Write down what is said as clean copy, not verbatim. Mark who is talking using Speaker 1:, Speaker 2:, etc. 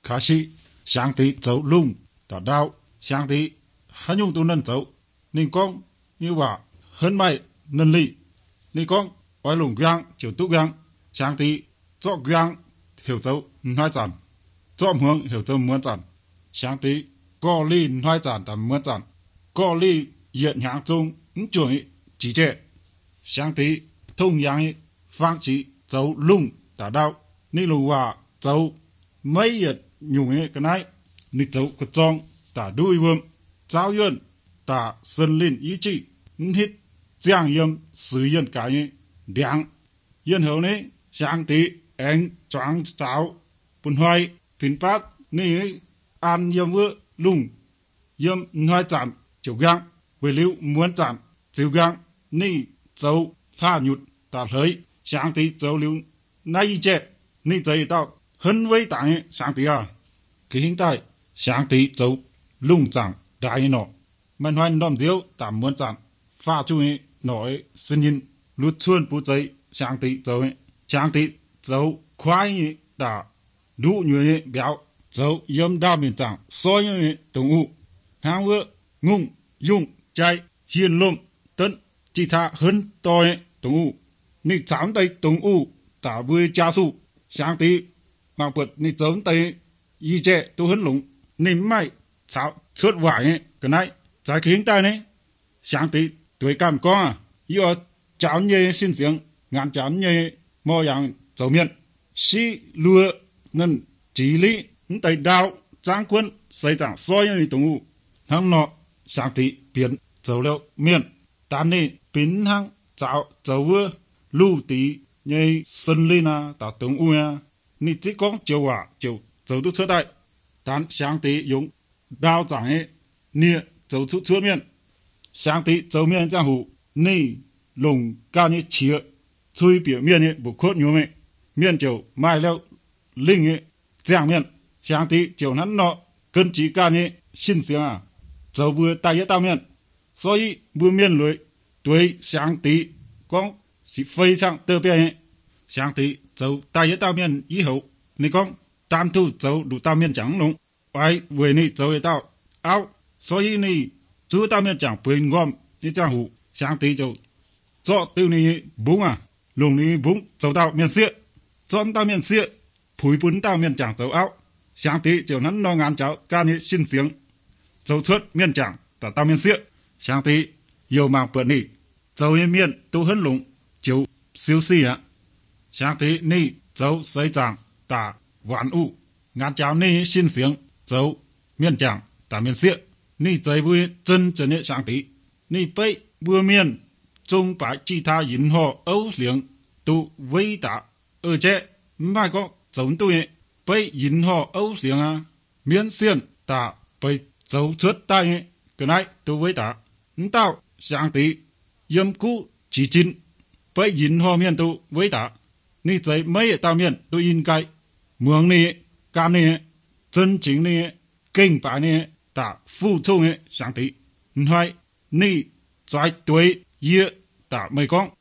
Speaker 1: 可是上帝走路达到上帝很用都能走，你讲你话很没能力，你讲爱龙光就都光，上帝做光hiểu走唔开站，做唔hiểu走唔站，上帝個你唔開站但唔站，個你熱行中唔做直接，上帝同樣嘅方式走路達到，你如話走每日用嘅個này，你走個裝達對喎，照樣達森林意志，唔係這樣使用嘅量，然後呢，上帝按裝走本來平白你按任務lùng yếm nói chạm chiều gang về liu muốn chạm chiều gang ni dấu tha nhụt ta thấy sáng tí dấu liu nay chết ni dây tao hơn với tảng sáng tí à cái hiện tại sáng tí dấu lùng chạm đại nọ mình hoài nóm diếu tạm muốn chạm pha chú ấy nói sinh nhiên lút xuân bút giấy sáng tí dấu khoai ta đủ nhuệ béo dấu yếm đa miền trắng soi như tổng u hàng vợ ngung dung chạy hiền lùm tân chỉ thà hơn tôi tổng u ni chán tay tổng u ta vui cha su sáng tí mà bật ni giống tay y trẻ tu hơn lủng ni mai cháo suốt vải cái này trái khiến tay này sáng tí tuổi cảm con à yêu cháo nhẹ xin tiếng ngàn cháo nhẹ mò yang dấu miệng si lừa nên chỉ lý tại đạo trang quân xây dựng soi như tổng u hàng nọ sáng tí biến dấu liệu miền tàn nê biến hàng cháo dấu vơ lưu tí như sân lên à ta tổng u à ni chỉ con chiều à chiều dấu tu xuất đại tàn sáng tí dùng đạo giảng ấy nia dấu tu xuất miền sáng tí dấu miền giang hồ ni lùng cao như chia chui biểu miền ấy bộ cốt nhiều mẹ miền chiều mai leo linh ấy giang miền sáng tí chiều hắn nọ cân chỉ ca như xin tiếng à dấu vừa tay tao miền所以vừa miền lưới tuổi sáng tí con chỉ非常特别sáng tí dấu tay tao miền以後你講單獨走路當面講龍為為你走得到拗所以你走當面講平安你這樣胡sáng tí就做對你búng à lùng你búng走到面xe chọn到面xe phủi bún到面講走拗sáng tí chiều hắn nó ngàn cháu ca như xin tiếng dấu xuất miền chẳng ta tao miền xịa sáng tí yêu mạng bận nị dấu như miền tu hấn lũng chiều siêu xì á sáng tí nị dấu xây chẳng ta vạn u ngàn cháu nị xin tiếng dấu miền chẳng ta miền xịa nị dây vui chân chân nhẹ sáng tí nị bấy bưa miền trung bãi chi tha yến họ ấu liếng tu vây ta ở chế mai có giống tu nhẹ bây yến họ ấu liếng à miền xiên ta bây dấu xuất tay cái này tu với ta tao sáng tí yếm cú chỉ chín bây yến họ miền tu với ta ni dây mấy tao miền tu in cái mường này cam này chân chính này kinh bá này ta phụ chung này sáng tí hỏi ni trái tuổi ye ta mấy con